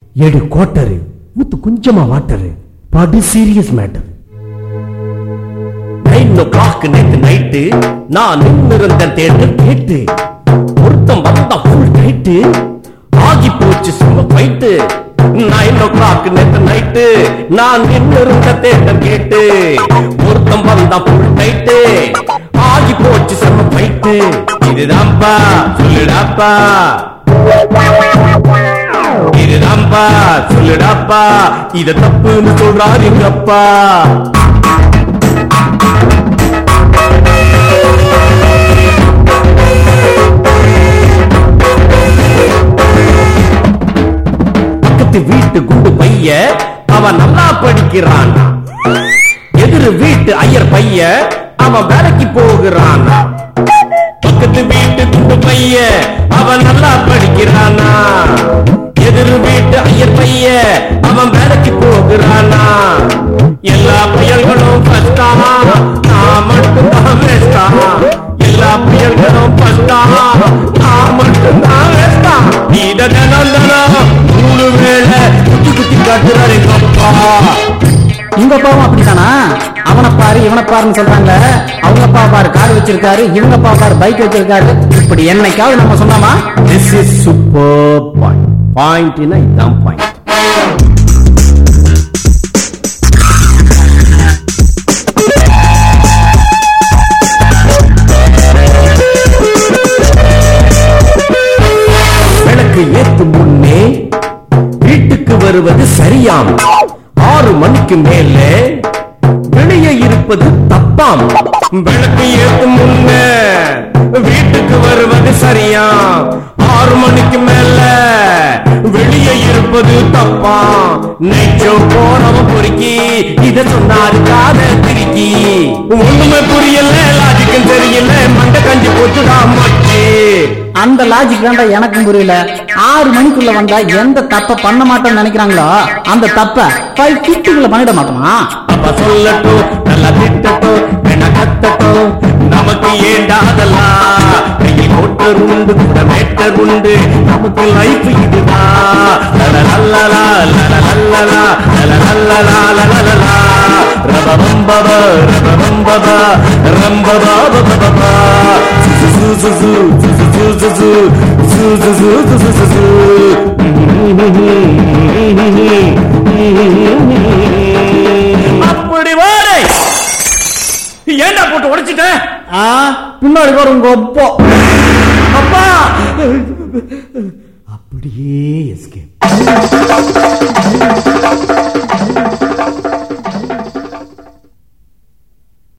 எடு கோட்டரு, ஊத்து கொஞ்சமா வாட்டரு, படு சீரியஸ் மேட்டர். 9 o'clock நேத்து நைட்டு நான் நின்னிருந்த தேட்டர் கேட்டு ஒருத்தம் வந்தா ஃபுல் டைட்டு ஆகி போச்சு சும்மா ஃபைட்டு. 9 o'clock நேத்து நைட்டு நான் நின்னிருந்த தேட்டர் கேட்டு ஒருத்தம் வந்தா ஃபுல் டைட்டு ஆகி போச்சு சும்மா ஃபைட்டு. இதுதான்பா சொல்லுடாப்பா, இதுதான்பா சொல்லுடாப்பா, இத தப்புன்னு சொல்றாரு எங்க அப்பா. வீட்டு குண்டு பைய அவன் நல்லா படிக்கிறான், எதிர் வீட்டு ஐயர் பைய அவன் வேலைக்கு போகிறான். பக்கத்து வீட்டு குண்டு பைய அவன் நல்லா படிக்கிறானா, எதிர் வீட்டு ஐயர் பைய அவன் வேலைக்கு போகிறானா. எல்லா பயல்களும் ஃபர்ஸ்டா, நான் மட்டும் தான் வேஸ்டா. எல்லா பயல்களும் ஃபர்ஸ்டா, நான் மட்டும் தான் வேஸ்டா. இத தினம் தினம் 3 வேளை குத்தி குத்தி காட்டுறாரு எங்க அப்பா. உங்க அப்பாவும் அப்படித்தானா? அவனை பாரு இவனை பாருன்னு சொல்றாங்க. அவங்க அப்பா பாரு கார் வச்சிருக்காரு, இவங்க அப்பா பாரு பைக் வச்சிருக்காரு. இப்படி என்னைக்காவது நம்ம சொன்னாமா? This is super point. பாயிண்ட்னா இதான் பாயிண்ட். விளக்கு ஏத்தும் முன்னே வீட்டுக்கு வருவது சரியாம், 6 மணிக்கு மேலே வெளியே இருப்பது தப்பாம். விளக்கு ஏத்தும் முன்னே வீட்டுக்கு வருவது சரியாம், 6 மணிக்கு மேல வெளியே இருப்பது தப்பாம். நெச்சோ போனவன் பொறுக்கி இத சொன்னாரு காத திருக்கி. ஒண்ணுமே புரியல, லாஜிக்கும் தெரியல, மண்டை கஞ்சி போச்சுடா மச்சி. அந்த லாஜிக் தான்டா எனக்கும் புரியல. 6 மணிக்குள்ள வந்தா எந்த தப்ப பண்ண மாட்டோம்னு நினைக்கிறாங்களோ அந்த தப்ப 5:50 பண்ணிட மாட்டோமா? அப்ப சொல்லட்டும், நல்லா திட்டட்டும், என்ன கத்தட்டும், நமக்கு ஏண்டாதெல்லாம். கையில் கோட்டர் உண்டு, கூட மேட்டர் உண்டு, நமக்கு லைஃப் இதுதான். லலலல்லலா லலலல்லலா லலலல்லலா லலலல்லா ரபபம்பபா ரபபம்பபா ரம்பபபபபா சுசுசுசு சுசுசுசு சுசுசுசு. அப்படி வாடே ஏண்டா போட்டு உடைச்சிட்ட? பின்னாடி வரும் உங்க அப்பா. அப்பா அப்படியே எஸ்கேப்.